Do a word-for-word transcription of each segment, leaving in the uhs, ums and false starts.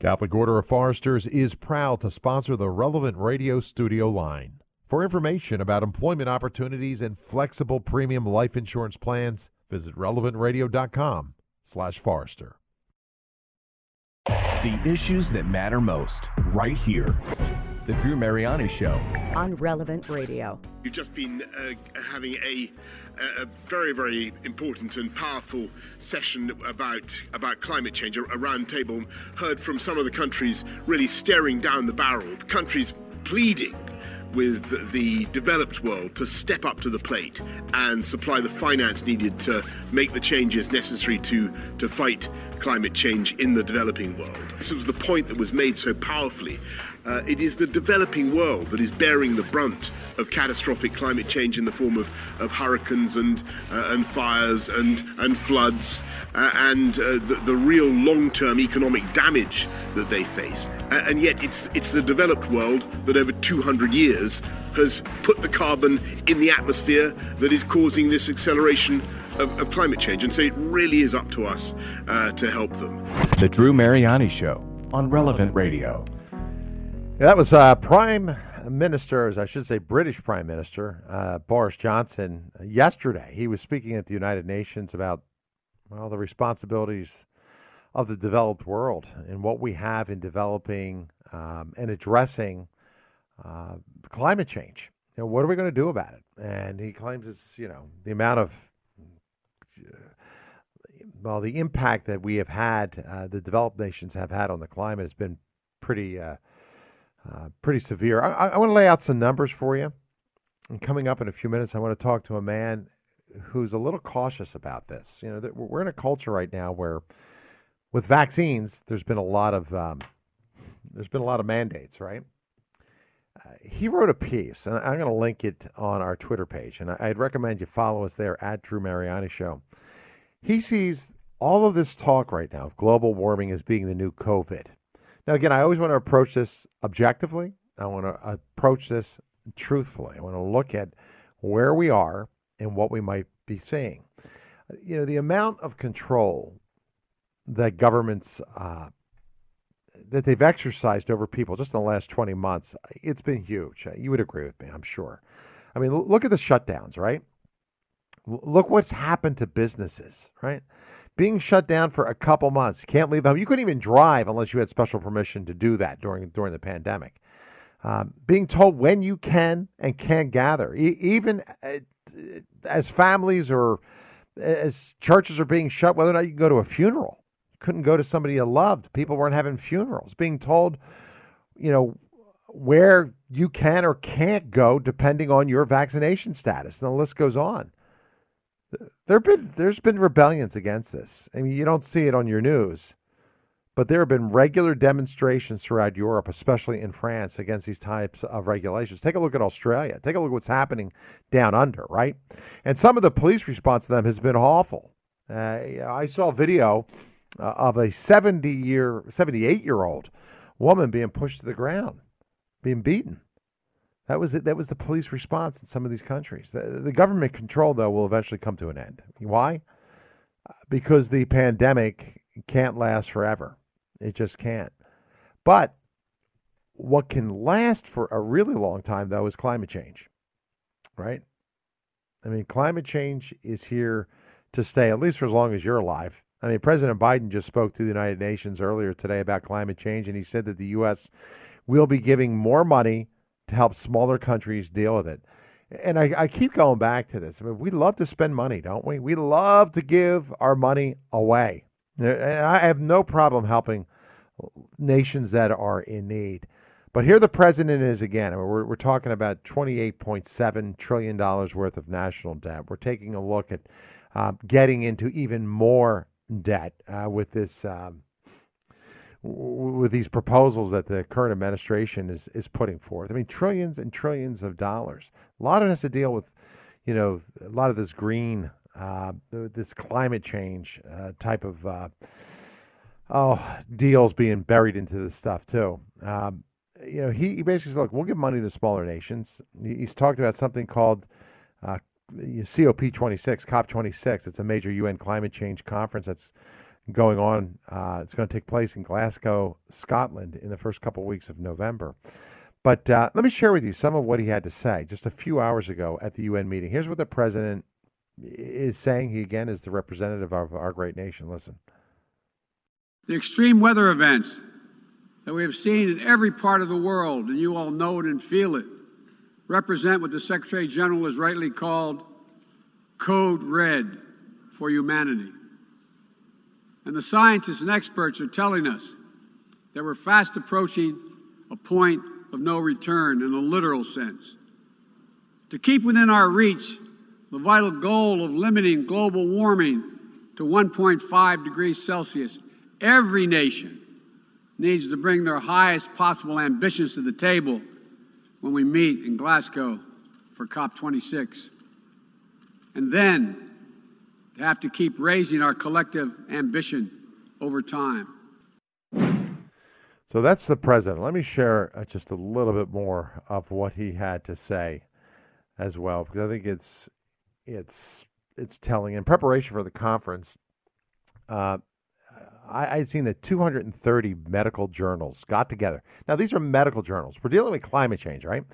Catholic Order of Foresters is proud to sponsor the Relevant Radio studio line. For information about employment opportunities and flexible premium life insurance plans, visit relevant radio dot com slash Forester. The issues that matter most, right here. The Drew Mariani Show on Relevant Radio. You've just been uh, having a, a very, very important and powerful session about about climate change, a, a round table. Heard from some of the countries really staring down the barrel, countries pleading with the developed world to step up to the plate and supply the finance needed to make the changes necessary to, to fight climate change in the developing world. This was the point that was made so powerfully. Uh, it is the developing world that is bearing the brunt of catastrophic climate change in the form of, of hurricanes and uh, and fires and and floods uh, and uh, the, the real long-term economic damage that they face. Uh, and yet it's it's the developed world that over two hundred years has put the carbon in the atmosphere that is causing this acceleration of, of climate change. And so it really is up to us uh, to help them. The Drew Mariani Show on Relevant Radio. Yeah, that was uh, Prime Minister, as I should say, British Prime Minister uh, Boris Johnson. Uh, yesterday, he was speaking at the United Nations about, well, the responsibilities of the developed world and what we have in developing um, and addressing uh, climate change. You know, what are we going to do about it? And he claims it's, you know, the amount of, uh, well, the impact that we have had, uh, the developed nations have had on the climate has been pretty uh, Uh, pretty severe. I, I want to lay out some numbers for you. And coming up in a few minutes, I want to talk to a man who's a little cautious about this. You know, that we're in a culture right now where, with vaccines, there's been a lot of um, there's been a lot of mandates, right? Uh, he wrote a piece, and I'm going to link it on our Twitter page, and I, I'd recommend you follow us there at Drew Mariani Show. He sees all of this talk right now of global warming as being the new COVID. Now, again, I always want to approach this objectively. I want to approach this truthfully. I want to look at where we are and what we might be seeing. You know, the amount of control that governments, uh, that they've exercised over people just in the last twenty months, it's been huge. You would agree with me, I'm sure. I mean, look at the shutdowns, right? Look what's happened to businesses, right? Being shut down for a couple months. You can't leave home. You couldn't even drive unless you had special permission to do that during during the pandemic. Um, being told when you can and can't gather. E- even uh, as families or as churches are being shut, whether or not you can go to a funeral. You couldn't go to somebody you loved. People weren't having funerals. Being told, you know, where you can or can't go depending on your vaccination status. And the list goes on. There been there's been rebellions against this. I mean, you don't see it on your news, but there have been regular demonstrations throughout Europe, especially in France, against these types of regulations. Take a look at Australia. Take a look at what's happening down under, right? And some of the police response to them has been awful. Uh, I saw a video uh, of a seventy-year, seventy-eight-year-old woman being pushed to the ground, being beaten. That was it. That was the police response in some of these countries. The, the government control, though, will eventually come to an end. Why? Because the pandemic can't last forever. It just can't. But what can last for a really long time, though, is climate change, right? I mean, climate change is here to stay, at least for as long as you're alive. I mean, President Biden just spoke to the United Nations earlier today about climate change, and he said that the U S will be giving more money to help smaller countries deal with it. And I, I keep going back to this. I mean, we love to spend money, don't we? We love to give our money away. And I have no problem helping nations that are in need. But here the president is again. I mean, we're, we're talking about twenty-eight point seven trillion dollars worth of national debt. We're taking a look at uh, getting into even more debt uh, with this um, with these proposals that the current administration is, is putting forth. I mean, trillions and trillions of dollars. A lot of it has to deal with, you know, a lot of this green, uh, this climate change uh, type of, uh, oh, deals being buried into this stuff too. Um, you know, he, he basically said, look, we'll give money to smaller nations. He's talked about something called uh, C O P twenty-six, COP twenty-six. It's a major U N climate change conference that's going on. Uh, it's going to take place in Glasgow, Scotland, in the first couple of weeks of November. But uh, let me share with you some of what he had to say just a few hours ago at the U N meeting. Here's what the president is saying. He, again, is the representative of our great nation. Listen. The extreme weather events that we have seen in every part of the world, and you all know it and feel it, represent what the Secretary General has rightly called Code Red for humanity. And the scientists and experts are telling us that we're fast approaching a point of no return in a literal sense. To keep within our reach the vital goal of limiting global warming to one point five degrees Celsius, every nation needs to bring their highest possible ambitions to the table when we meet in Glasgow for COP twenty-six. And then to have to keep raising our collective ambition over time. So that's the president. Let me share uh, just a little bit more of what he had to say as well, because I think it's it's it's telling. In preparation for the conference, uh, I, I'd seen that two hundred thirty medical journals got together. Now, these are medical journals. We're dealing with climate change, right?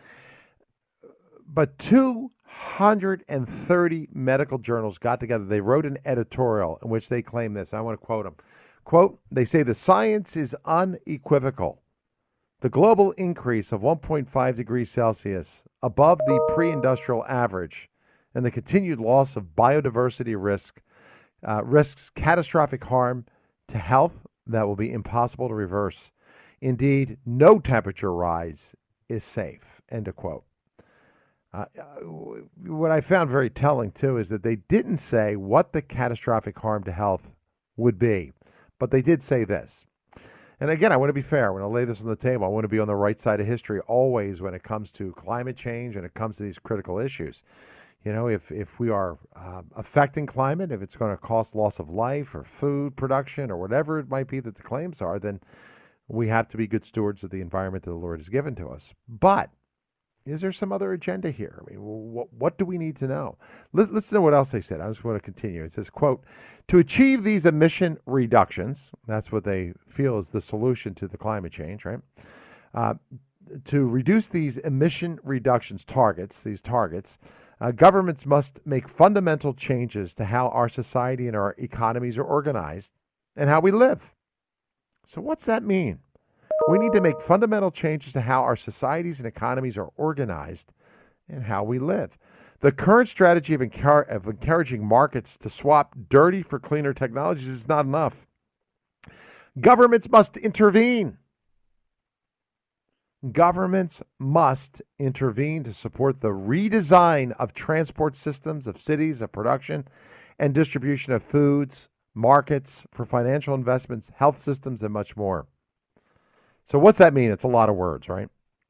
But two hundred thirty medical journals got together. They wrote an editorial in which they claim this. I want to quote them. Quote, they say the science is unequivocal. The global increase of one point five degrees Celsius above the pre-industrial average and the continued loss of biodiversity risk uh, risks catastrophic harm to health that will be impossible to reverse. Indeed, no temperature rise is safe, end of quote. Uh, what I found very telling, too, is that they didn't say what the catastrophic harm to health would be, but they did say this. And again, I want to be fair. When I lay this on the table, I want to be on the right side of history always when it comes to climate change and it comes to these critical issues. You know, if, if we are uh, affecting climate, if it's going to cost loss of life or food production or whatever it might be that the claims are, then we have to be good stewards of the environment that the Lord has given to us. But is there some other agenda here? I mean, what, what do we need to know? Let, listen to what else they said. I just want to continue. It says, quote, to achieve these emission reductions, that's what they feel is the solution to the climate change, right? Uh, to reduce these emission reductions targets, these targets, uh, governments must make fundamental changes to how our society and our economies are organized and how we live. So what's that mean? We need to make fundamental changes to how our societies and economies are organized and how we live. The current strategy of, encar- of encouraging markets to swap dirty for cleaner technologies is not enough. Governments must intervene. Governments must intervene to support the redesign of transport systems, of cities, of production and distribution of foods, markets for financial investments, health systems, and much more. So what's that mean? It's a lot of words, right?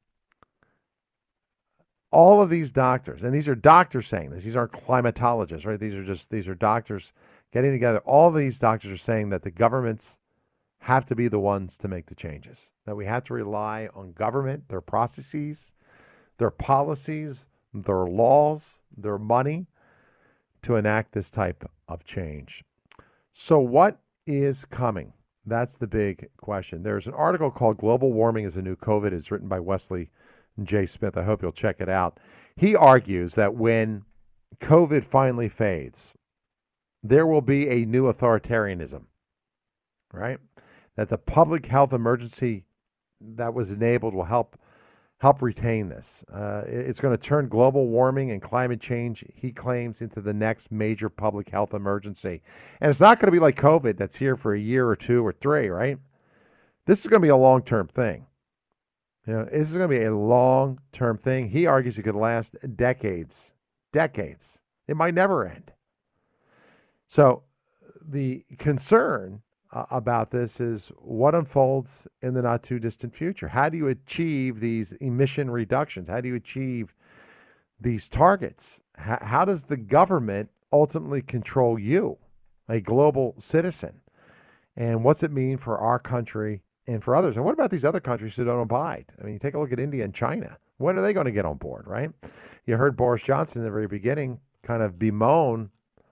All of these doctors, and these are doctors saying this, these aren't climatologists, right? These are just, these are doctors getting together. All of these doctors are saying that the governments have to be the ones to make the changes, that we have to rely on government, their processes, their policies, their laws, their money to enact this type of change. So what is coming? That's the big question. There's an article called Global Warming is a New COVID. It's written by Wesley J. Smith. I hope you'll check it out. He argues that when COVID finally fades, there will be a new authoritarianism, right? That the public health emergency that was enabled will help help retain this. Uh, it's going to turn global warming and climate change, he claims, into the next major public health emergency. And it's not going to be like COVID that's here for a year or two or three, right? This is going to be a long-term thing. You know, this is going to be a long-term thing. He argues it could last decades, decades. It might never end. So the concern Uh, about this is what unfolds in the not too distant future. How do you achieve these emission reductions? How do you achieve these targets? H- how does the government ultimately control you, a global citizen? And what's it mean for our country and for others? And what about these other countries who don't abide? I mean, you take a look at India and China. When are they going to get on board, right? You heard Boris Johnson in the very beginning kind of bemoan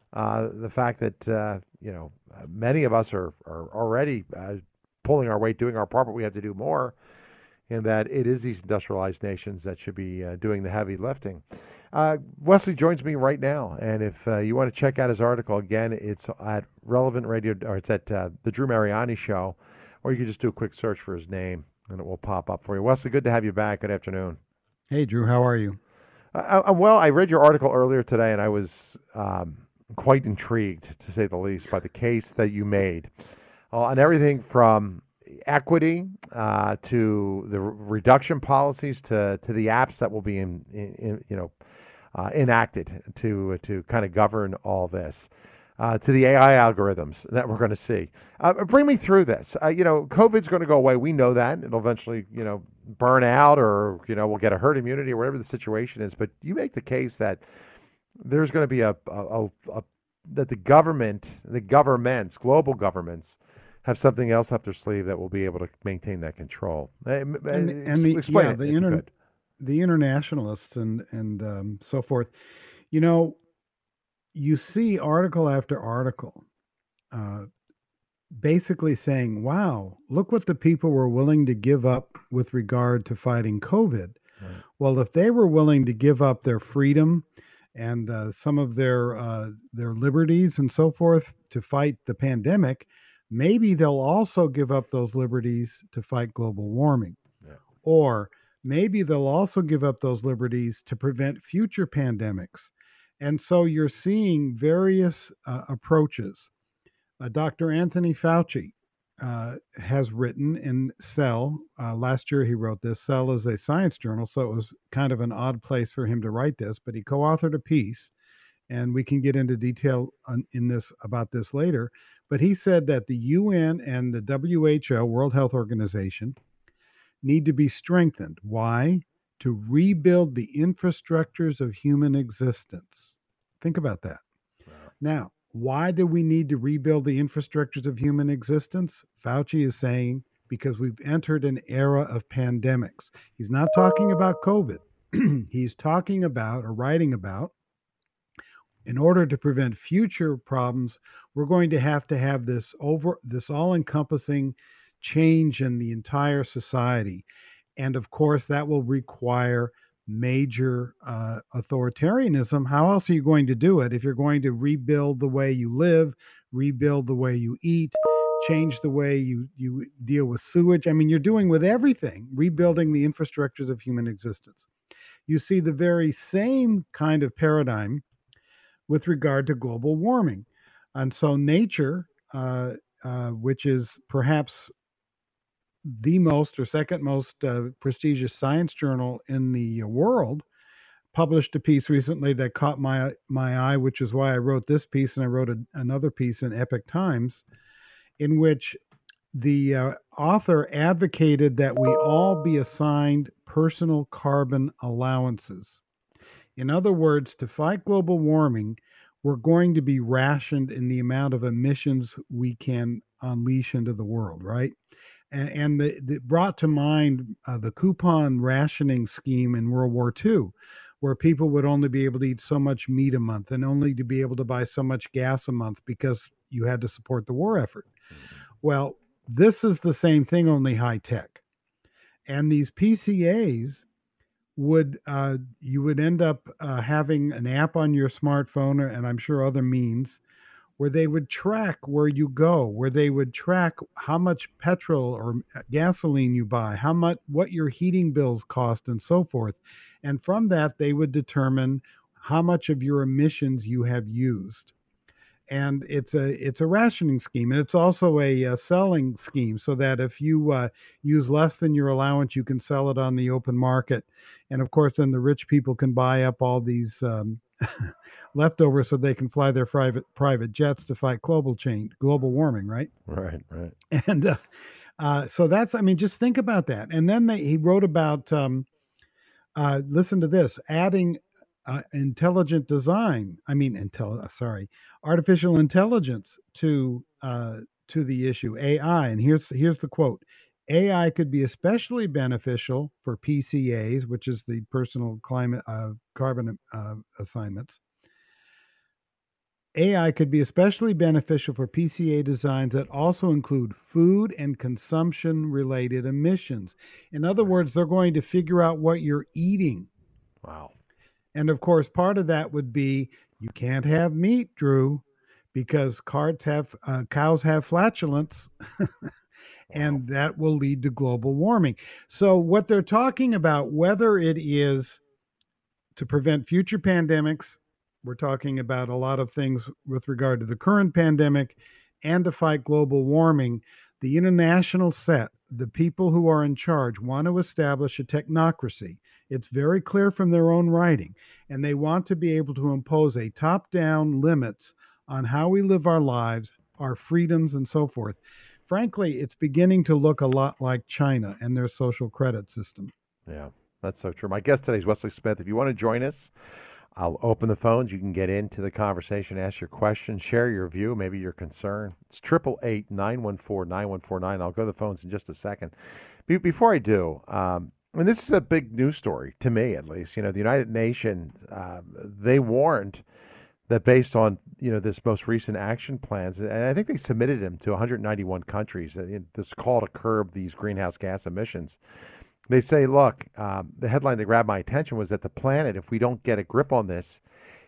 uh, the fact that uh, you know many of us are are already uh, pulling our weight, doing our part, but we have to do more, and that it is these industrialized nations that should be uh, doing the heavy lifting. Uh, Wesley joins me right now, and if uh, you want to check out his article again, it's at Relevant Radio, or it's at uh, the Drew Mariani Show, or you can just do a quick search for his name, and it will pop up for you. Wesley, good to have you back. Good afternoon. Hey, Drew, how are you? Uh, uh, well, I read your article earlier today, and I was um, quite intrigued, to say the least, by the case that you made uh, on everything from equity uh, to the re- reduction policies to, to the apps that will be in, in, in you know uh, enacted to to kind of govern all this, uh, to the A I algorithms that we're going to see. Uh, bring me through this. Uh, you know, COVID's going to go away. We know that it'll eventually, you know, burn out, or you know, we'll get a herd immunity, or whatever the situation is. But you make the case that there's going to be a, a, a, a that the government, the governments, global governments, have something else up their sleeve that will be able to maintain that control. And, and, and the, explain yeah, it, the, if you inter, could. the internationalists and and um, so forth. You know, you see article after article, uh, basically saying, "Wow, look what the people were willing to give up with regard to fighting COVID." Right. Well, if they were willing to give up their freedom and uh, some of their uh, their liberties and so forth to fight the pandemic, maybe they'll also give up those liberties to fight global warming. Yeah. Or maybe they'll also give up those liberties to prevent future pandemics. And so you're seeing various uh, approaches. Uh, Doctor Anthony Fauci uh, has written in Cell. Uh, last year he wrote this. Cell is a science journal, so it was kind of an odd place for him to write this, but he co-authored a piece, and we can get into detail on, in this about this later. But he said that the U N and the W H O, World Health Organization, need to be strengthened. Why? To rebuild the infrastructures of human existence. Think about that. Wow. Now, why do we need to rebuild the infrastructures of human existence? Fauci is saying because we've entered an era of pandemics. He's not talking about COVID. He's talking about or writing about, in order to prevent future problems, we're going to have to have this over this all-encompassing change in the entire society. And of course, that will require major uh, authoritarianism. How else are you going to do it if you're going to rebuild the way you live, rebuild the way you eat, change the way you, you deal with sewage? I mean, you're doing with everything, rebuilding the infrastructures of human existence. You see the very same kind of paradigm with regard to global warming. And so Nature, uh, uh, which is perhaps the most or second most uh, prestigious science journal in the world, published a piece recently that caught my my eye, which is why I wrote this piece, and I wrote a, another piece in Epoch Times, in which the uh, author advocated that we all be assigned personal carbon allowances. In other words, to fight global warming, we're going to be rationed in the amount of emissions we can unleash into the world, right? And, and the, the brought to mind uh, the coupon rationing scheme in World War Two, where people would only be able to eat so much meat a month and only to be able to buy so much gas a month because you had to support the war effort. Well, this is the same thing, only high tech. And these P C As would uh, you would end up uh, having an app on your smartphone, and I'm sure other means, where they would track where you go, where they would track how much petrol or gasoline you buy, how much, what your heating bills cost, and so forth. And from that, they would determine how much of your emissions you have used. And it's a it's a rationing scheme, and it's also a, a selling scheme, so that if you uh, use less than your allowance, you can sell it on the open market. And of course, then the rich people can buy up all these um, leftovers so they can fly their private private jets to fight global change, global warming, right? Right, right. And uh, uh, so that's, I mean, just think about that. And then they, he wrote about, um, uh, listen to this, adding uh, intelligent design. I mean, intel. Sorry, artificial intelligence to uh, to the issue, A I. And here's here's the quote. A I could be especially beneficial for P C As, which is the personal climate uh, carbon uh, assignments. A I could be especially beneficial for P C A designs that also include food and consumption-related emissions. In other words, they're going to figure out what you're eating. Wow. And of course, part of that would be you can't have meat, Drew, because carts have uh, cows have flatulence, and that will lead to global warming. So what they're talking about, whether it is to prevent future pandemics, we're talking about a lot of things with regard to the current pandemic, and to fight global warming, the international set, the people who are in charge, want to establish a technocracy. It's very clear from their own writing, and they want to be able to impose a top-down limits on how we live our lives, our freedoms, and so forth. Frankly, it's beginning to look a lot like China and their social credit system. Yeah, that's so true. My guest today is Wesley Smith. If you want to join us, I'll open the phones. You can get into the conversation, ask your question, share your view, maybe your concern. It's eight eight eight, nine one four, nine one four nine. I'll go to the phones in just a second. Be- before I do, um, and this is a big news story, to me at least, you know, the United Nations, uh, they warned that based on, you know, this most recent action plans, and I think they submitted them to one hundred ninety-one countries, this call to curb these greenhouse gas emissions. They say, look, um, the headline that grabbed my attention was that the planet, if we don't get a grip on this,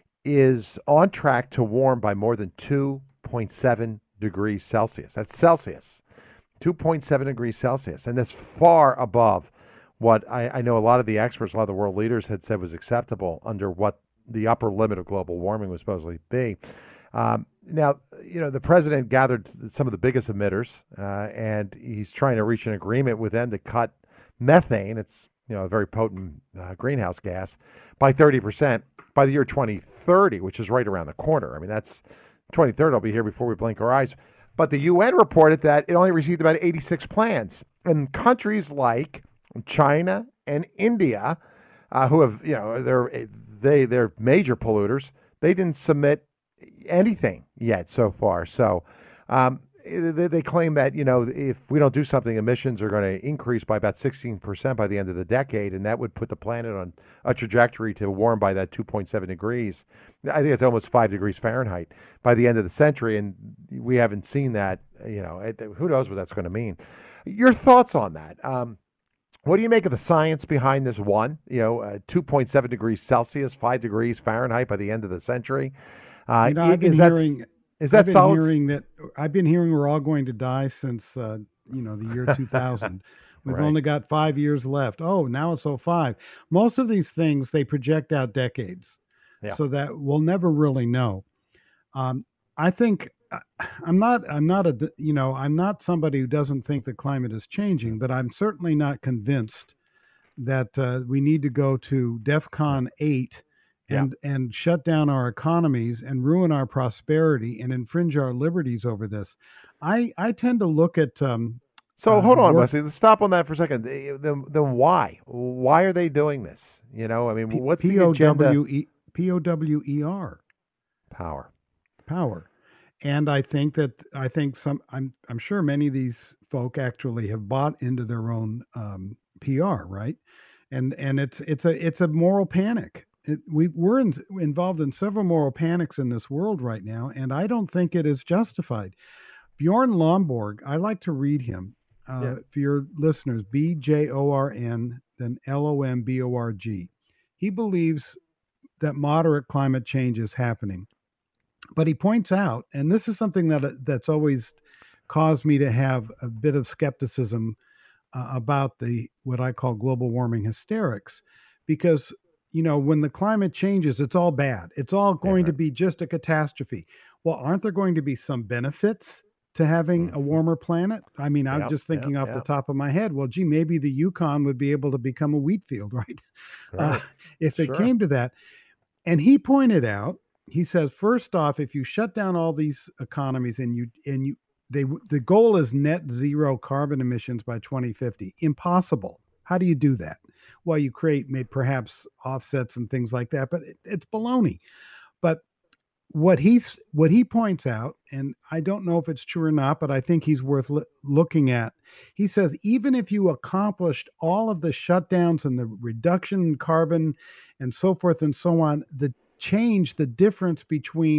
is on track to warm by more than two point seven degrees Celsius. That's Celsius, two point seven degrees Celsius. And that's far above what I, I know a lot of the experts, a lot of the world leaders had said was acceptable under what the upper limit of global warming was supposedly be. Um, now, you know, the president gathered some of the biggest emitters, uh, and he's trying to reach an agreement with them to cut methane, it's, you know, a very potent uh, greenhouse gas, by thirty percent by the year twenty thirty, which is right around the corner. I mean, that's twenty thirty will be here before we blink our eyes. But the U N reported that it only received about eighty-six plans. And countries like China and India, uh, who have, you know, they're, they, they're major polluters, they didn't submit anything yet so far. So, um, They, they claim that, you know, if we don't do something, emissions are going to increase by about sixteen percent by the end of the decade, and that would put the planet on a trajectory to warm by that two point seven degrees. I think it's almost five degrees Fahrenheit by the end of the century, and we haven't seen that. You know, it, who knows what that's going to mean. Your thoughts on that? Um, what do you make of the science behind this one? You know, uh, two point seven degrees Celsius, five degrees Fahrenheit by the end of the century. Uh, you know, I've been is hearing... That, Is that I've been solid? hearing that I've been hearing we're all going to die since uh, you know the year two thousand. We've Right. only got five years left. Oh, now it's oh five. Most of these things they project out decades, Yeah. so that we'll never really know. Um, I think I'm not. I'm not a. You know, I'm not somebody who doesn't think the climate is changing, but I'm certainly not convinced that uh, we need to go to DEFCON eight. And, yeah. and shut down our economies and ruin our prosperity and infringe our liberties over this. I, I tend to look at. Um, so uh, hold on, work- Wesley. Let's stop on that for a second. Then, then why? Why are they doing this? You know, I mean, P- what's the agenda? P O W E R. Power. Power. And I think that I think some. I'm I'm sure many of these folk actually have bought into their own um, P R, right? And and it's it's a it's a moral panic. It, we, we're in, involved in several moral panics in this world right now, and I don't think it is justified. Bjorn Lomborg, I like to read him uh, yeah. for your listeners, B J O R N, then L O M B O R G. He believes that moderate climate change is happening. But he points out, and this is something that that's always caused me to have a bit of skepticism uh, about the what I call global warming hysterics, because you know, when the climate changes, it's all bad. It's all going yeah, right. to be just a catastrophe. Well, aren't there going to be some benefits to having mm-hmm. a warmer planet? I mean, I'm yep, just thinking yep, off yep. the top of my head, well, gee, maybe the Yukon would be able to become a wheat field, right? right. Uh, if it sure. came to that. And he pointed out, he says, first off, if you shut down all these economies and you, and you, they, the goal is net zero carbon emissions by twenty fifty. Impossible. How do you do that? Well, you create maybe perhaps offsets and things like that, but it, it's baloney. But what he's what he points out, and I don't know if it's true or not, but I think he's worth lo- looking at. He says even if you accomplished all of the shutdowns and the reduction in carbon and so forth and so on, the change, the difference between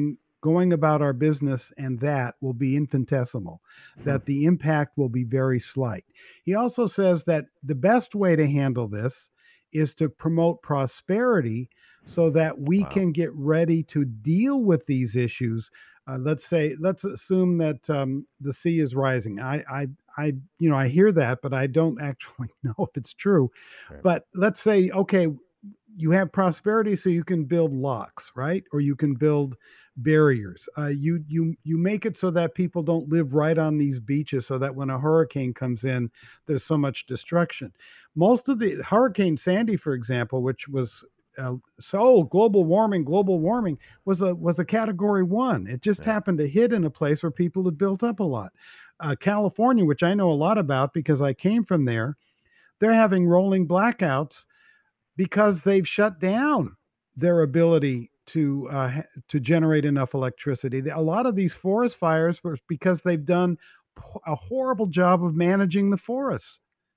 going about our business and that will be infinitesimal, that the impact will be very slight. He also says that the best way to handle this is to promote prosperity so that we Wow. can get ready to deal with these issues. Uh, let's say, let's assume that um, the sea is rising. I, I, I, you know, I hear that, but I don't actually know if it's true. Right. But let's say, okay, you have prosperity, so you can build locks, right? Or you can build barriers. Uh, you you you make it so that people don't live right on these beaches, so that when a hurricane comes in, there's so much destruction. Most of the Hurricane Sandy, for example, which was uh, so global warming, global warming was a was a category one. It just Yeah. happened to hit in a place where people had built up a lot. Uh, California, which I know a lot about because I came from there, they're having rolling blackouts because they've shut down their ability to uh, ha- to generate enough electricity. A lot of these forest fires were because they've done p- a horrible job of managing the forests.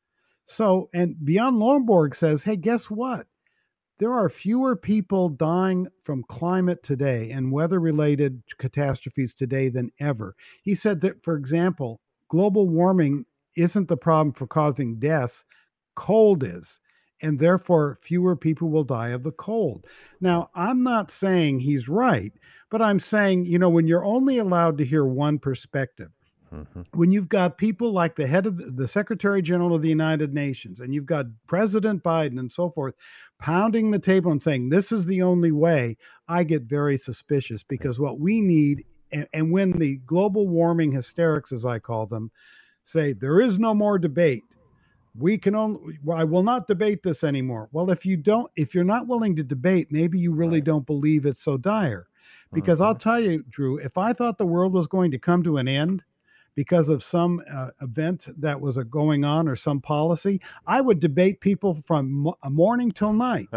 So, and Bjorn Lomborg says, hey, guess what? There are fewer people dying from climate today and weather-related catastrophes today than ever. He said that, for example, global warming isn't the problem for causing deaths, cold is, and therefore fewer people will die of the cold. Now, I'm not saying he's right, but I'm saying, you know, when you're only allowed to hear one perspective, Mhm. when you've got people like the head of the, the Secretary General of the United Nations, and you've got President Biden and so forth pounding the table and saying this is the only way, I get very suspicious because what we need, and, and when the global warming hysterics, as I call them, say there is no more debate, we can only, well, I will not debate this anymore. Well, if you don't, if you're not willing to debate, maybe you really Right. don't believe it's so dire. Because I'll Mhm. tell you, Drew, if I thought the world was going to come to an end because of some uh, event that was a going on or some policy, I would debate people from mo- morning till night.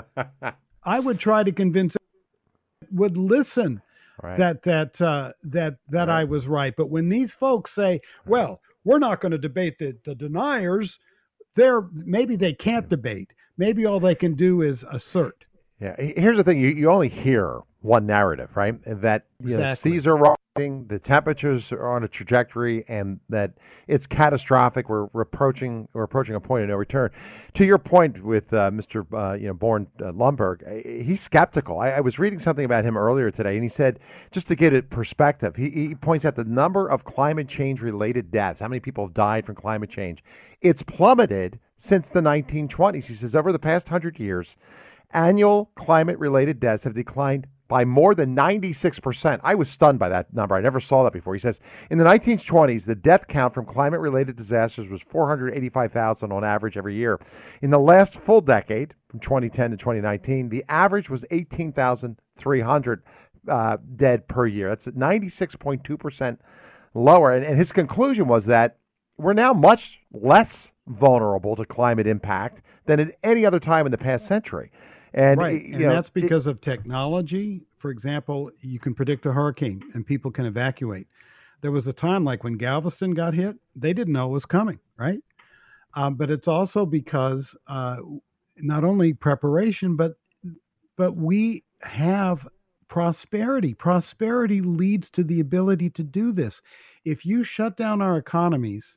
I would try to convince would listen Right. that that uh, that that I Right. was right. But when these folks say, "Well, we're not going to debate the, the deniers," they're maybe they can't debate. Maybe all they can do is assert. Yeah. he- Here's the thing: you, you only hear one narrative, right? That you know, Exactly. seas are rising, the temperatures are on a trajectory, and that it's catastrophic. We're, we're approaching we're approaching a point of no return. To your point with uh, Mister Uh, you know Born uh, Lumberg, uh, he's skeptical. I, I was reading something about him earlier today, and he said, just to get it perspective, he, he points out the number of climate change related deaths. How many people have died from climate change? It's plummeted since the nineteen twenties. He says over the past hundred years, annual climate-related deaths have declined by more than ninety-six percent. I was stunned by that number. I never saw that before. He says, in the nineteen twenties, the death count from climate-related disasters was four hundred eighty-five thousand on average every year. In the last full decade, from twenty ten to twenty nineteen, the average was eighteen thousand three hundred uh, dead per year. That's ninety-six point two percent lower. And, and his conclusion was that we're now much less vulnerable to climate impact than at any other time in the past century. And, Right. you And know, that's because of technology. For example, you can predict a hurricane and people can evacuate. There was a time like when Galveston got hit, they didn't know it was coming, right? Um, but it's also because uh, not only preparation, but but we have prosperity. Prosperity leads to the ability to do this. If you shut down our economies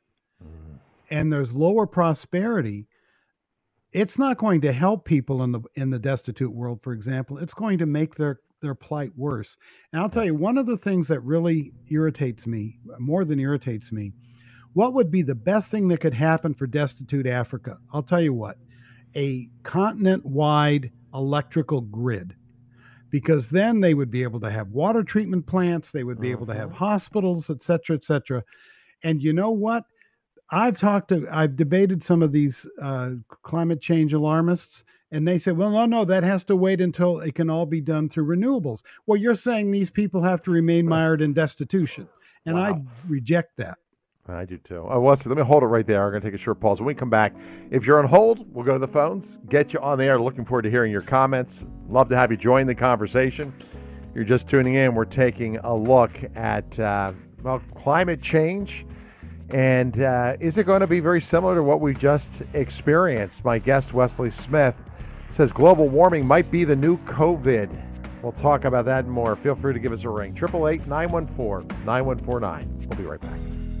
and there's lower prosperity, it's not going to help people in the in the destitute world, for example. It's going to make their their plight worse. And I'll tell you, one of the things that really irritates me, more than irritates me, what would be the best thing that could happen for destitute Africa? I'll tell you what, a continent-wide electrical grid. Because then they would be able to have water treatment plants, they would be able to have hospitals, et cetera, et cetera. And you know what? I've talked to, I've debated some of these uh, climate change alarmists, and they say, well, no, no, that has to wait until it can all be done through renewables. Well, you're saying these people have to remain mired in destitution, and I Wow. reject that. I do too. Oh, Wesley, let me hold it right there. We're going to take a short pause. When we come back, if you're on hold, we'll go to the phones, get you on the air. Looking forward to hearing your comments. Love to have you join the conversation. You're just tuning in. We're taking a look at, uh, well, climate change. And uh, is it going to be very similar to what we just experienced? My guest, Wesley Smith, says global warming might be the new COVID. We'll talk about that and more. Feel free to give us a ring. eight eight eight, nine one four, nine one four nine. We'll be right back.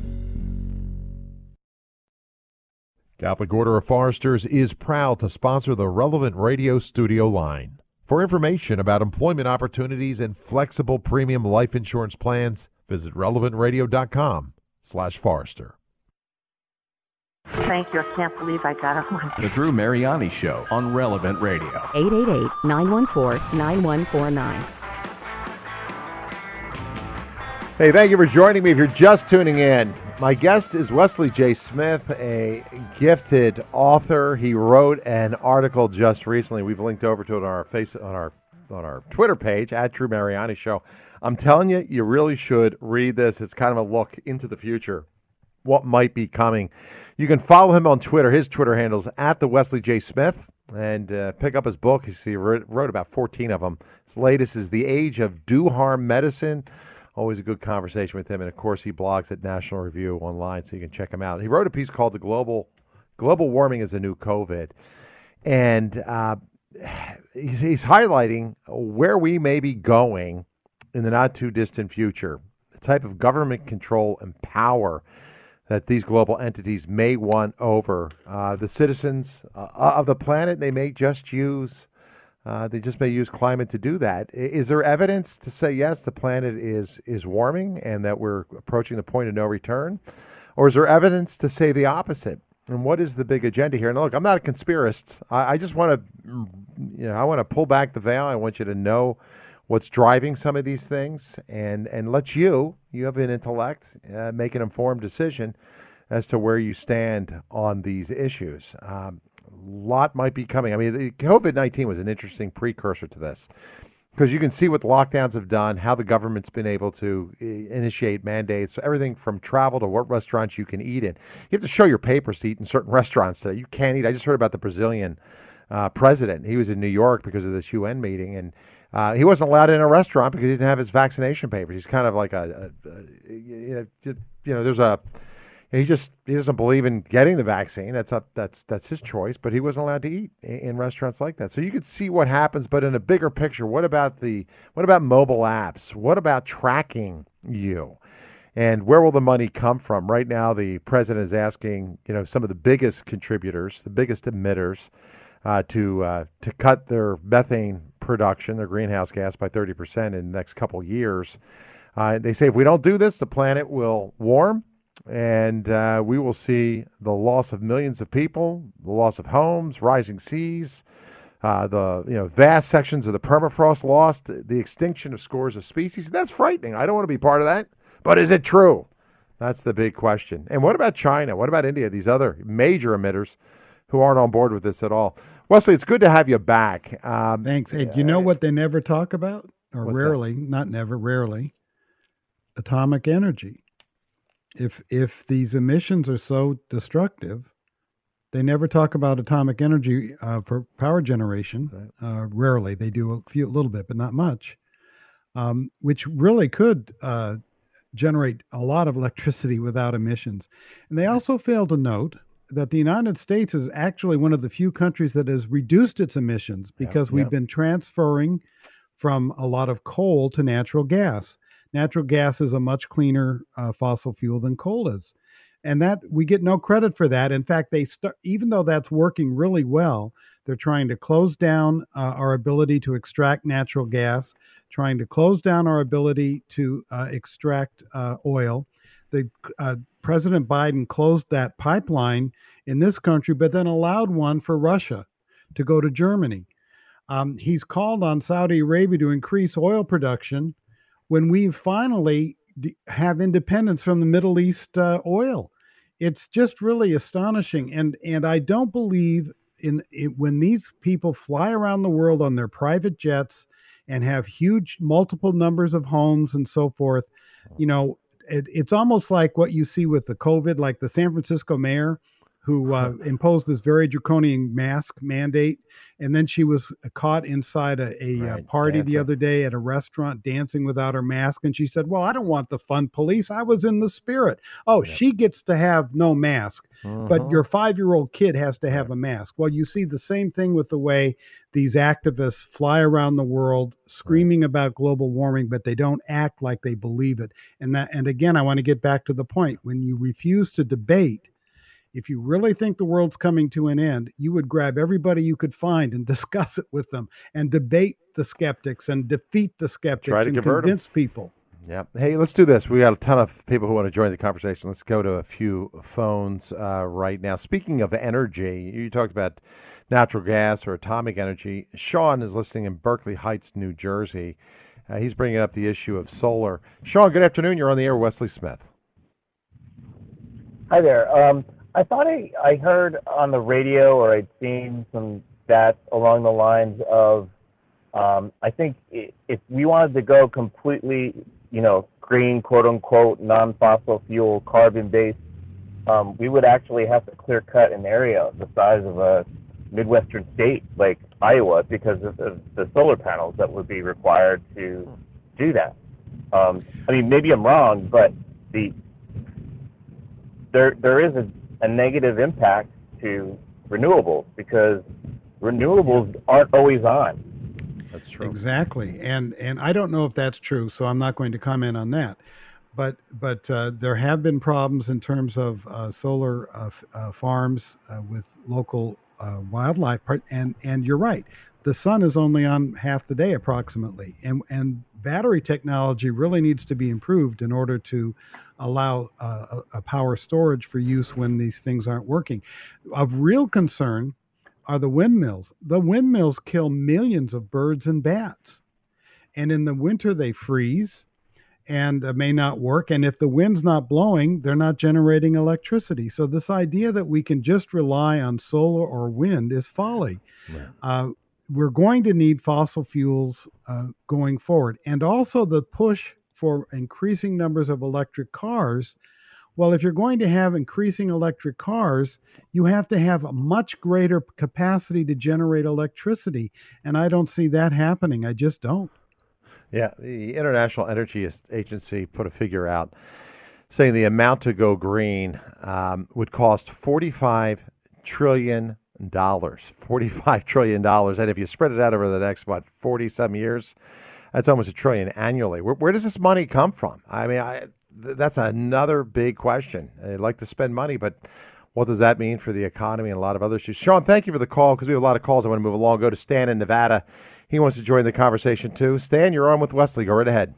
Catholic Order of Foresters is proud to sponsor the Relevant Radio studio line. For information about employment opportunities and flexible premium life insurance plans, visit relevant radio dot com slash Forester. Thank you. I can't believe I got on. The Drew Mariani Show on Relevant Radio. eight eight eight, nine one four, nine one four nine. Hey, thank you for joining me. If you're just tuning in, my guest is Wesley J. Smith, a gifted author. He wrote an article just recently. We've linked over to it on our face on our on our Twitter page at Drew Mariani Show. I'm telling you, you really should read this. It's kind of a look into the future, what might be coming. You can follow him on Twitter. His Twitter handle is at the Wesley J. Smith, and uh, pick up his book. He wrote, wrote about fourteen of them. His latest is The Age of Do Harm Medicine. Always a good conversation with him. And, of course, he blogs at National Review online, so you can check him out. He wrote a piece called The Global Global Warming is the New COVID. And uh, he's, he's highlighting where we may be going in the not-too-distant future, the type of government control and power that these global entities may want over uh, the citizens uh, of the planet. They may just use Uh, they just may use climate to do that. Is there evidence to say, yes, the planet is is warming and that we're approaching the point of no return? Or is there evidence to say the opposite? And what is the big agenda here? And look, I'm not a conspiracist. I, I just want to, you know, I want to pull back the veil. I want you to know what's driving some of these things and, and let you, you have an intellect, uh, make an informed decision as to where you stand on these issues. Um, lot might be coming. I mean, the COVID nineteen was an interesting precursor to this because you can see what the lockdowns have done, how the government's been able to initiate mandates, everything from travel to what restaurants you can eat in. You have to show your papers to eat in certain restaurants today. You can't eat. I just heard about the Brazilian uh, president. He was in New York because of this U N meeting, and uh, he wasn't allowed in a restaurant because he didn't have his vaccination papers. He's kind of like a, a, a you know, you know, there's a He just he doesn't believe in getting the vaccine. That's up. That's that's his choice. But he wasn't allowed to eat in, in restaurants like that. So you could see what happens. But in a bigger picture, what about the what about mobile apps? What about tracking you? And where will the money come from? Right now, the president is asking you know some of the biggest contributors, the biggest emitters, uh, to uh, to cut their methane production, their greenhouse gas, by thirty percent in the next couple of years. Uh, they say if we don't do this, the planet will warm. And uh, we will see the loss of millions of people, the loss of homes, rising seas, uh, the you know vast sections of the permafrost lost, the extinction of scores of species. That's frightening. I don't want to be part of that. But is it true? That's the big question. And what about China? What about India? These other major emitters who aren't on board with this at all. Wesley, it's good to have you back. Um, Thanks. Hey, do you know what they never talk about? Or rarely, that? not never, rarely? Atomic energy. If if these emissions are so destructive, they never talk about atomic energy uh, for power generation. Right. Uh, rarely. They do a few, a little bit, but not much, um, which really could uh, generate a lot of electricity without emissions. And they also fail to note that the United States is actually one of the few countries that has reduced its emissions because yeah, we've yeah. been transferring from a lot of coal to natural gas. Natural gas is a much cleaner uh, fossil fuel than coal is. And that we get no credit for that. In fact, they start, even though that's working really well, they're trying to close down uh, our ability to extract natural gas, trying to close down our ability to uh, extract uh, oil. The uh, President Biden closed that pipeline in this country, but then allowed one for Russia to go to Germany. Um, he's called on Saudi Arabia to increase oil production when we finally d- have independence from the Middle East uh, oil. It's just really astonishing. And and I don't believe in it, when these people fly around the world on their private jets and have huge multiple numbers of homes and so forth. You know, it, it's almost like what you see with the COVID, like the San Francisco mayor who uh, imposed this very draconian mask mandate. And then she was caught inside a, a Right, uh, party dancing. the other day at a restaurant dancing without her mask. And she said, well, I don't want the fun police. I was in the spirit. Oh, Yep. she gets to have no mask, but Mhm. your five-year-old kid has to have a mask. Well, you see the same thing with the way these activists fly around the world screaming about global warming, but they don't act like they believe it. And that, and again, I want to get back to the point. When you refuse to debate, if you really think the world's coming to an end, you would grab everybody you could find and discuss it with them and debate the skeptics and defeat the skeptics Try to and convert 'em. convince people. Yeah. Hey, let's do this. We got a ton of people who want to join the conversation. Let's go to a few phones uh, right now. Speaking of energy, you talked about natural gas or atomic energy. Sean is listening in Berkeley Heights, New Jersey. Uh, he's bringing up the issue of solar. Sean, good afternoon. You're on the air, Wesley Smith. Hi there. Um, I thought I, I heard on the radio, or I'd seen some stats along the lines of, um, I think i- if we wanted to go completely, you know, green, quote unquote, non-fossil fuel, carbon-based, um, we would actually have to clear cut an area the size of a Midwestern state like Iowa because of the, the solar panels that would be required to do that. Um, I mean, maybe I'm wrong, but the there there is a a negative impact to renewables because renewables aren't always on. That's true. Exactly. And and I don't know if that's true, so I'm not going to comment on that. But but uh, there have been problems in terms of uh, solar uh, f- uh, farms uh, with local uh, wildlife. Part, and and you're right. The sun is only on half the day approximately, and and battery technology really needs to be improved in order to allow uh, a, a power storage for use when these things aren't working. Of real concern are the windmills. The windmills kill millions of birds and bats, and in the winter they freeze and uh, may not work. And if the wind's not blowing, they're not generating electricity. So this idea that we can just rely on solar or wind is folly. Right. Uh, we're going to need fossil fuels uh, going forward. And also the push for increasing numbers of electric cars. Well, if you're going to have increasing electric cars, you have to have a much greater capacity to generate electricity. And I don't see that happening. I just don't. Yeah, the International Energy Agency put a figure out saying the amount to go green um, would cost forty-five trillion dollars. forty-five trillion dollars. And if you spread it out over the next, what, forty-some years, that's almost a trillion annually. Where, where does this money come from? I mean, I, th- that's another big question. I'd like to spend money, but what does that mean for the economy and a lot of other issues? Sean, thank you for the call because we have a lot of calls. I want to move along. Go to Stan in Nevada. He wants to join the conversation too. Stan, you're on with Wesley. Go right ahead.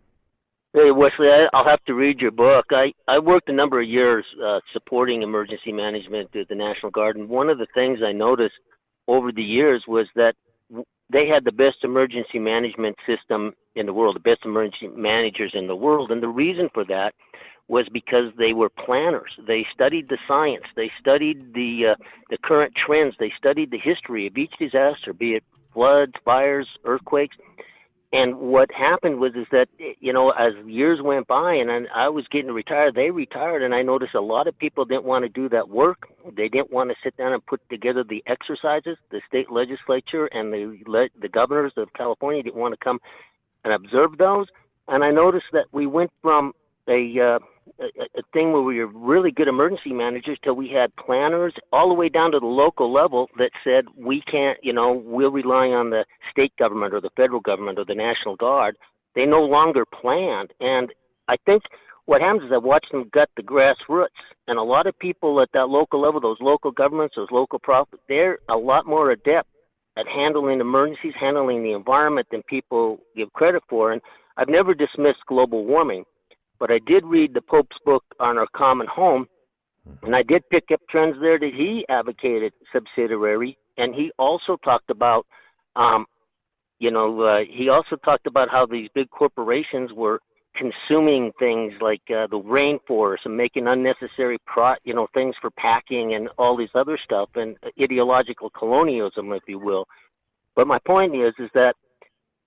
Hey, Wesley, I, I'll have to read your book. I, I worked a number of years uh, supporting emergency management at the National Guard, and one of the things I noticed over the years was that w- they had the best emergency management system in the world, the best emergency managers in the world, and the reason for that was because they were planners. They studied the science. They studied the uh, the current trends. They studied the history of each disaster, be it floods, fires, earthquakes. And what happened was is that, you know, as years went by and I, I was getting retired, they retired, and I noticed a lot of people didn't want to do that work. They didn't want to sit down and put together the exercises. The state legislature and the le- the governors of California didn't want to come and observe those. And I noticed that we went from a, uh, a, a thing where we were really good emergency managers till we had planners all the way down to the local level that said we can't, you know, we're relying on the state government or the federal government or the National Guard. They no longer planned. And I think what happens is I watched them gut the grassroots. And a lot of people at that local level, those local governments, those local profits, they're a lot more adept at handling emergencies, handling the environment than people give credit for. And I've never dismissed global warming, but I did read the Pope's book on our common home, and I did pick up trends there that he advocated subsidiary, and he also talked about, um, you know, uh, he also talked about how these big corporations were consuming things like uh, the rainforest and making unnecessary, pro- you know, things for packing and all these other stuff, and ideological colonialism, if you will. But my point is, is that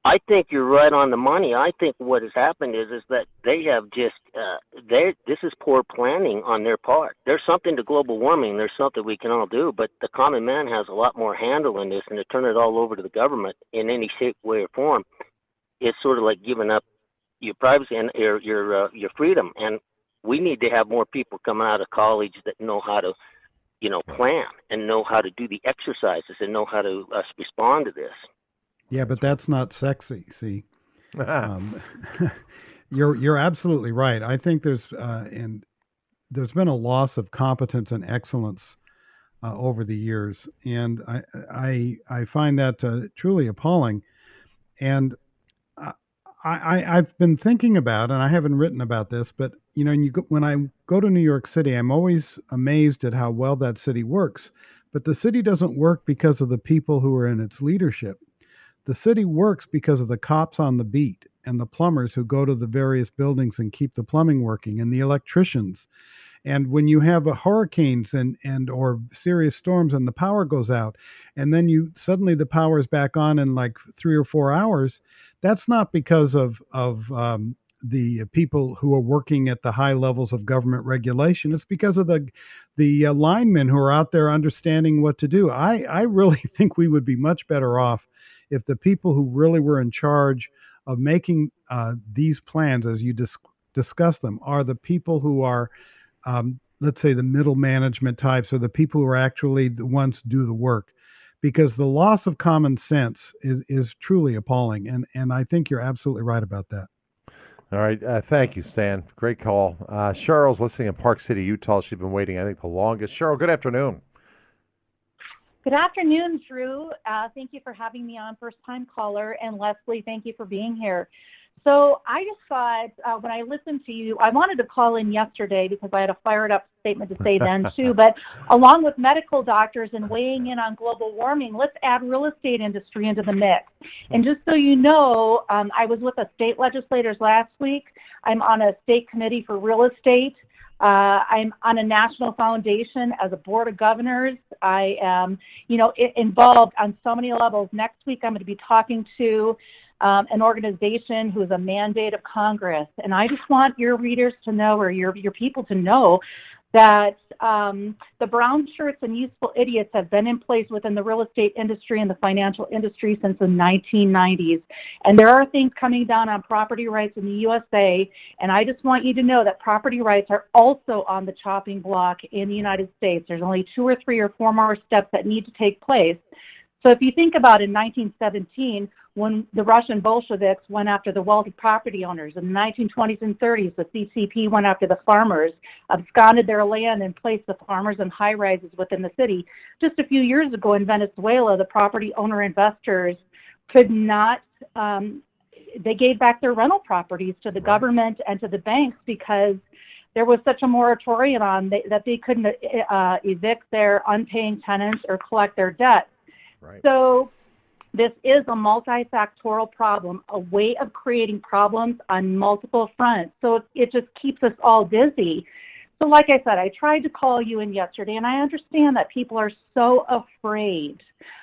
I think you're right on the money. I think what has happened is is that they have just uh, they this is poor planning on their part. There's something to global warming. There's something we can all do, but the common man has a lot more handle in this, and to turn it all over to the government in any shape, way, or form, it's sort of like giving up your privacy and your your uh, your freedom. And we need to have more people coming out of college that know how to, you know, plan and know how to do the exercises and know how to uh, respond to this. Yeah, but that's not sexy. See, um, you're you're absolutely right. I think there's uh, and there's been a loss of competence and excellence uh, over the years, and I I I find that uh, truly appalling. And I, I I've been thinking about, and I haven't written about this, but you know, you go, when I go to New York City, I'm always amazed at how well that city works. But the city doesn't work because of the people who are in its leadership. The city works because of the cops on the beat and the plumbers who go to the various buildings and keep the plumbing working, and the electricians. And when you have a hurricanes and, and or serious storms and the power goes out, and then you suddenly the power is back on in like three or four hours, that's not because of of um, the people who are working at the high levels of government regulation. It's because of the the uh, linemen who are out there understanding what to do. I, I really think we would be much better off if the people who really were in charge of making uh, these plans, as you dis- discuss them, are the people who are, um, let's say, the middle management types, or the people who are actually the ones who do the work. Because the loss of common sense is, is truly appalling. And, and I think you're absolutely right about that. All right. Uh, thank you, Stan. Great call. Uh, Cheryl's listening in Park City, Utah. She's been waiting, I think, the longest. Cheryl, good afternoon. Good afternoon, Drew. Uh, thank you for having me on, first-time caller. And Leslie, thank you for being here. So I just thought uh, when I listened to you, I wanted to call in yesterday because I had a fired-up statement to say then, too. But along with medical doctors and weighing in on global warming, let's add real estate industry into the mix. And just so you know, um, I was with the state legislators last week. I'm on a state committee for real estate. Uh, I'm on a national foundation as a board of governors. I am, you know, I- involved on so many levels. Next week, I'm going to be talking to um, an organization who is a mandate of Congress. And I just want your readers to know, or your, your people to know, that um, the brown shirts and useful idiots have been in place within the real estate industry and the financial industry since the nineteen nineties. And there are things coming down on property rights in the U S A, and I just want you to know that property rights are also on the chopping block in the United States. There's only two or three or four more steps that need to take place. So if you think about in nineteen seventeen, when the Russian Bolsheviks went after the wealthy property owners, in the nineteen twenties and thirties, the C C P went after the farmers, absconded their land and placed the farmers in high rises within the city. Just a few years ago in Venezuela, the property owner investors could not, um, they gave back their rental properties to the government and to the banks because there was such a moratorium on they, that they couldn't uh, evict their unpaying tenants or collect their debt. Right. So this is a multifactorial problem, a way of creating problems on multiple fronts. So it, it just keeps us all busy. So like I said, I tried to call you in yesterday, and I understand that people are so afraid.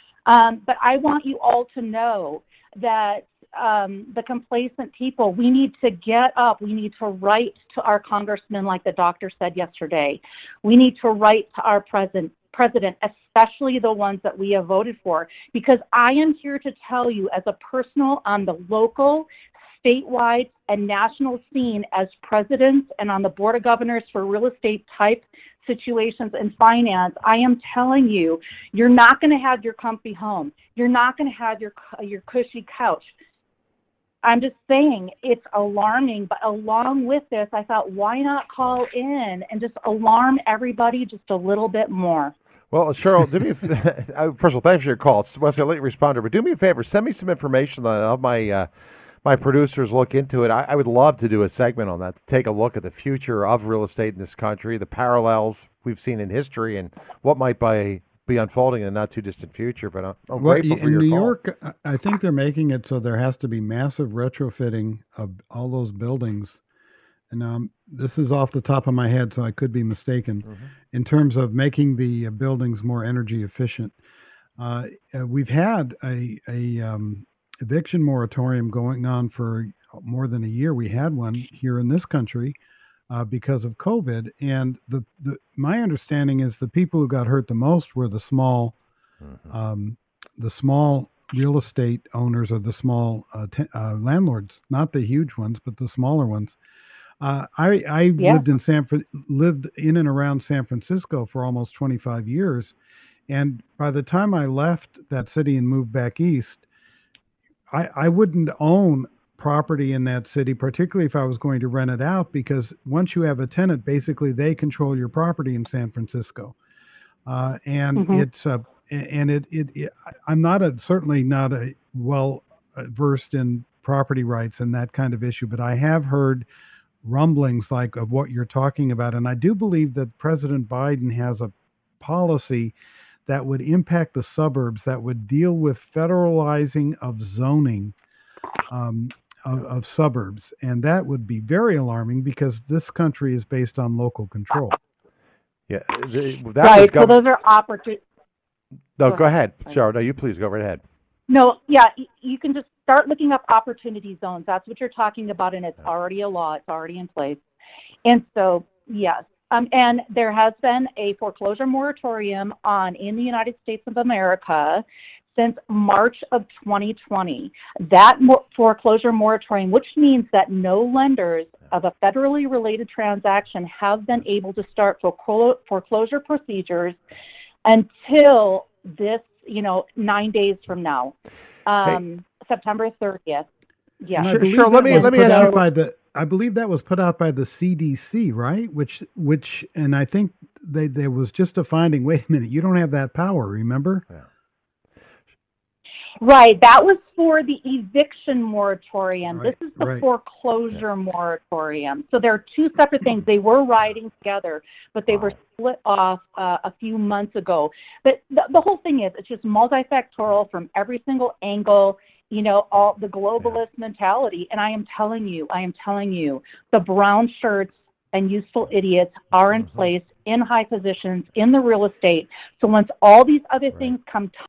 Um, but I want you all to know that um, the complacent people, we need to get up. We need to write to our congressmen, like the doctor said yesterday. We need to write to our president, president, especially the ones that we have voted for, because I am here to tell you as a personal on the local, statewide, and national scene as presidents and on the board of governors for real estate type situations and finance, I am telling you, you're not going to have your comfy home. You're not going to have your your cushy couch. I'm just saying it's alarming, but along with this, I thought, why not call in and just alarm everybody just a little bit more? Well, Cheryl, do me a f- first of all, thanks for your call. Wesley, I'll let you respond to her, but do me a favor, send me some information on I'll have my uh, my producers look into it. I, I would love to do a segment on that, to take a look at the future of real estate in this country, the parallels we've seen in history, and what might by be unfolding in the not too distant future. But I'm, I'm well, grateful for in your New call. York, I think they're making it so there has to be massive retrofitting of all those buildings. And um, this is off the top of my head, so I could be mistaken, mm-hmm. in terms of making the uh, buildings more energy efficient. Uh, uh, we've had a, a um, eviction moratorium going on for more than a year. We had one here in this country uh, because of COVID. And the, the my understanding is the people who got hurt the most were the small, mm-hmm. um, the small real estate owners or the small uh, t- uh, landlords, not the huge ones, but the smaller ones. Uh, I, I yeah. lived in San lived in and around San Francisco for almost twenty-five years, and by the time I left that city and moved back east, I, I wouldn't own property in that city, particularly if I was going to rent it out, because once you have a tenant, basically they control your property in San Francisco, uh, and mm-hmm. it's a and it, it it I'm not a certainly not a well versed in property rights and that kind of issue, but I have heard rumblings like of what you're talking about. And I do believe that President Biden has a policy that would impact the suburbs, that would deal with federalizing of zoning um, of, of suburbs. And that would be very alarming because this country is based on local control. Yeah, the, that right. gov- so those are opportunities. No, go, go ahead. ahead. Cheryl, no, you please go right ahead. No, yeah, you can just start looking up opportunity zones. That's what you're talking about, and it's already a law. It's already in place. And so, yes, um, and there has been a foreclosure moratorium on in the United States of America since March of twenty twenty. That mo- foreclosure moratorium, which means that no lenders of a federally related transaction have been able to start foreclo- foreclosure procedures until this, you know, nine days from now, um, hey. September thirtieth. Yeah, sure. sure let me let me ask you. By the, I believe that was put out by the C D C, right? Which which, and I think they there was just a finding. Wait a minute, you don't have that power. Remember? Yeah. Right. That was for the eviction moratorium. Right, this is the right. foreclosure yeah. moratorium. So there are two separate things. They were riding together, but they wow. were split off uh, a few months ago. But the, the whole thing is, it's just multifactorial from every single angle, you know, all the globalist yeah. mentality. And I am telling you, I am telling you, the brown shirts and useful idiots are in mm-hmm. place in high positions in the real estate. So once all these other right. things come to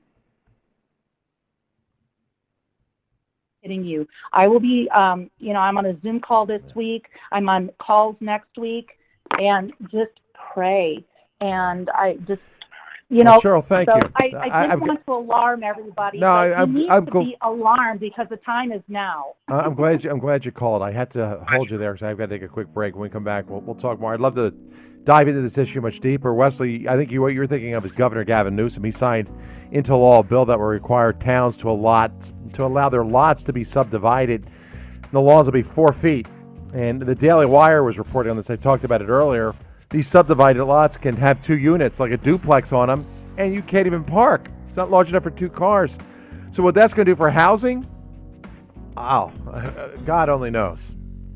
you. I will be, um, you know, I'm on a Zoom call this week. I'm on calls next week, and just pray. And I just, you know, well, Cheryl, thank so you. I, I didn't I'm, want to alarm everybody. No, but I, I'm, you need I'm to gl- be alarmed because the time is now. I'm glad you, I'm glad you called. I had to hold you there because I've got to take a quick break. When we come back, we'll, we'll talk more. I'd love to dive into this issue much deeper. Wesley, I think you, what you're thinking of is Governor Gavin Newsom. He signed into law a bill that will require towns to allot to allow their lots to be subdivided. The laws will be four feet. And the Daily Wire was reporting on this. I talked about it earlier. These subdivided lots can have two units, like a duplex on them, and you can't even park. It's not large enough for two cars. So what that's going to do for housing, oh, God only knows.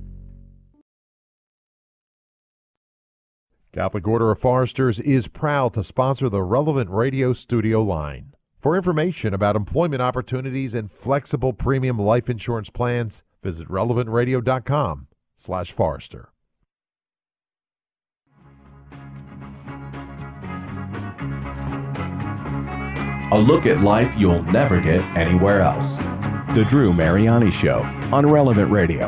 Catholic Order of Foresters is proud to sponsor the Relevant Radio Studio line. For information about employment opportunities and flexible premium life insurance plans, visit relevant radio dot com slash Forrester. A look at life you'll never get anywhere else. The Drew Mariani Show on Relevant Radio.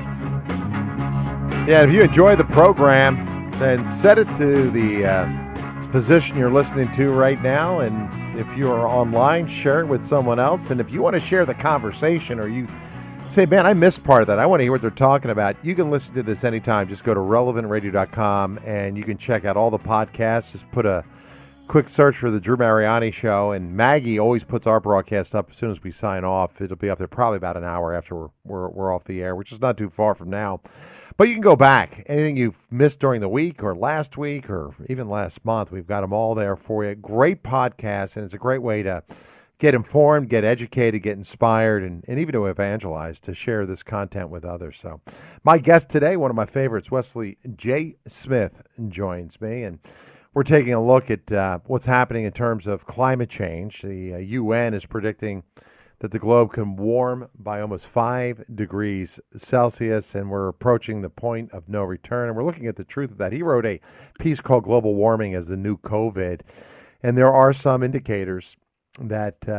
Yeah, if you enjoy the program, then set it to the uh, position you're listening to right now. And if you are online, share it with someone else. And if you want to share the conversation or you say, man, I missed part of that, I want to hear what they're talking about, you can listen to this anytime. Just go to relevant radio dot com and you can check out all the podcasts. Just put a quick search for the Drew Mariani Show, and Maggie always puts our broadcast up as soon as we sign off. It'll be up there probably about an hour after we're, we're, we're off the air, which is not too far from now. But you can go back. Anything you've missed during the week or last week or even last month, we've got them all there for you. Great podcast, and it's a great way to get informed, get educated, get inspired, and, and even to evangelize, to share this content with others. So my guest today, one of my favorites, Wesley J. Smith, joins me, and we're taking a look at uh, what's happening in terms of climate change. The uh, U N is predicting that the globe can warm by almost five degrees Celsius, and we're approaching the point of no return. And we're looking at the truth of that. He wrote a piece called Global Warming as the New COVID, and there are some indicators that uh,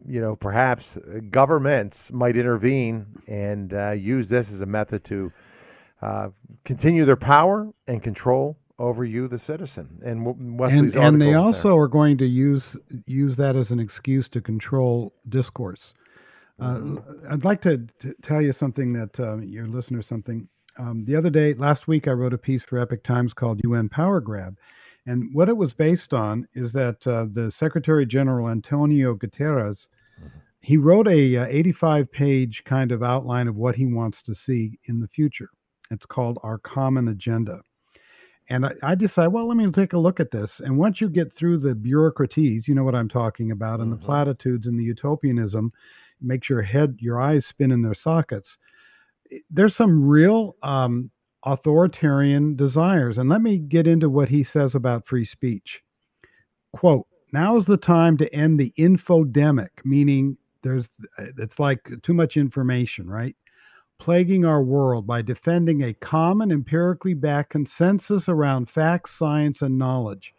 you know, perhaps governments might intervene and uh, use this as a method to uh, continue their power and control over you, the citizen. And Wesley's and, and they article was also are going to use use that as an excuse to control discourse. Uh, I'd like to, to tell you something that uh, your listener something. Um, the other day, last week, I wrote a piece for Epic Times called U N Power Grab. And what it was based on is that uh, the Secretary General Antonio Guterres, he wrote a uh, eighty-five page kind of outline of what he wants to see in the future. It's called Our Common Agenda. And I, I decided, well, let me take a look at this. And once you get through the bureaucraties, you know what I'm talking about, and mm-hmm. the platitudes and the utopianism, makes your head, your eyes spin in their sockets. There's some real um, authoritarian desires. And let me get into what he says about free speech. Quote, now is the time to end the infodemic, meaning there's, it's like too much information, right? Plaguing our world by defending a common empirically backed consensus around facts, science, and knowledge.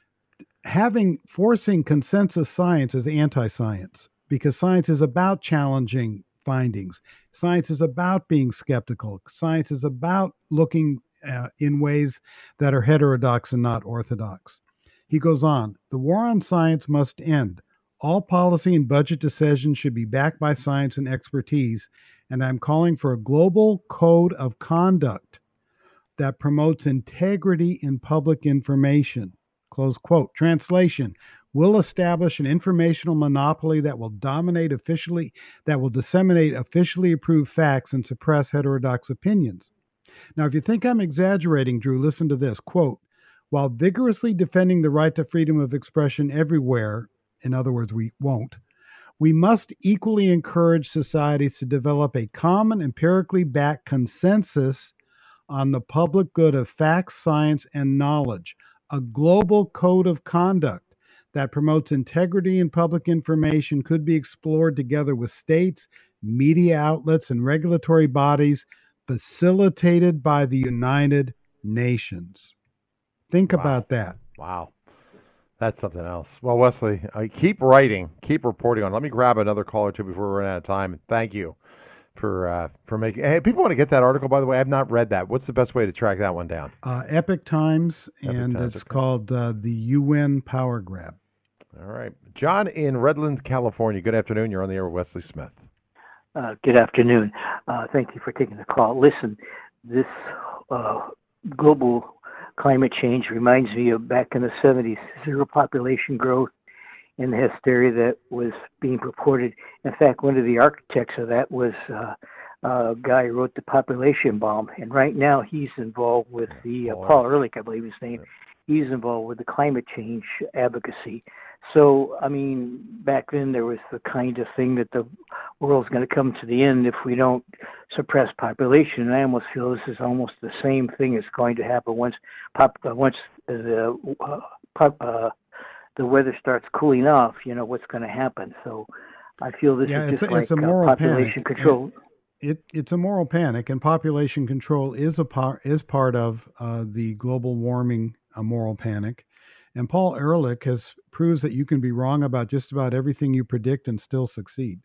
Having, forcing consensus science is anti-science, because science is about challenging findings. Science is about being skeptical. Science is about looking uh, in ways that are heterodox and not orthodox. He goes on, the war on science must end. All policy and budget decisions should be backed by science and expertise, and I'm calling for a global code of conduct that promotes integrity in public information. Close quote. Translation, will establish an informational monopoly that will dominate officially, that will disseminate officially approved facts and suppress heterodox opinions. Now, if you think I'm exaggerating, Drew, listen to this. Quote, while vigorously defending the right to freedom of expression everywhere, in other words, we won't, we must equally encourage societies to develop a common empirically backed consensus on the public good of facts, science, and knowledge, a global code of conduct that promotes integrity in public information could be explored together with states, media outlets, and regulatory bodies facilitated by the United Nations. Think wow. about that. Wow. That's something else. Well, Wesley, uh, keep writing, keep reporting on. Let me grab another call or two before we run out of time. Thank you for uh, for making. Hey, people want to get that article, by the way. I've not read that. What's the best way to track that one down? Uh, Epic Times, Epic and Times, it's okay. called uh, the U N Power Grab. All right. John in Redlands, California. Good afternoon. You're on the air with Wesley Smith. Uh, good afternoon. Uh, thank you for taking the call. Listen, this uh, global climate change reminds me of back in the seventies, zero population growth and the hysteria that was being purported. In fact, one of the architects of that was uh, a guy who wrote The Population Bomb. And right now he's involved with the, uh, Paul Ehrlich, I believe his name. He's involved with the climate change advocacy. So, I mean, back then there was the kind of thing that the world's going to come to the end if we don't suppress population. And I almost feel this is almost the same thing is going to happen once pop, uh, once the uh, pop, uh, the weather starts cooling off. You know what's going to happen. So, I feel this yeah, is just it's, like it's a moral uh, population panic. control. It it's a moral panic, and population control is a part is part of uh, the global warming uh, moral panic. And Paul Ehrlich has proves that you can be wrong about just about everything you predict and still succeed.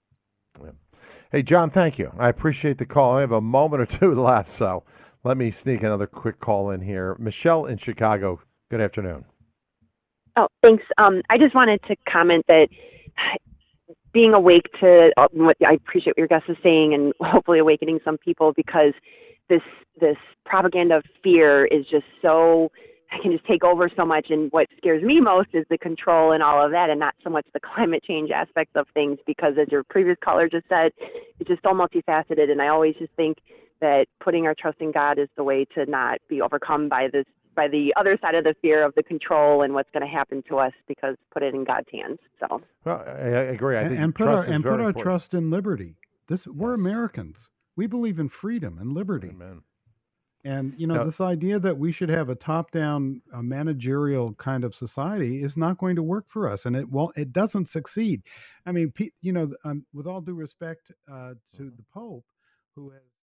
Yeah. Hey, John, thank you. I appreciate the call. I have a moment or two left, so let me sneak another quick call in here. Michelle in Chicago, good afternoon. Oh, thanks. Um, I just wanted to comment that being awake to what I appreciate what your guest is saying, and hopefully awakening some people, because this this propaganda of fear is just so, I can just take over so much. And what scares me most is the control and all of that, and not so much the climate change aspects of things, because as your previous caller just said, it's just so multifaceted. And I always just think that putting our trust in God is the way to not be overcome by this, by the other side of the fear of the control and what's going to happen to us, because put it in God's hands. So, well, I, I agree. I and, think and put trust our is and very put our important. trust in liberty. This we're Americans. We believe in freedom and liberty. Amen. And, you know, No. this idea that we should have a top-down uh, managerial kind of society is not going to work for us, and it won't, it doesn't succeed. I mean, pe- you know, um, with all due respect uh, to the Pope, who has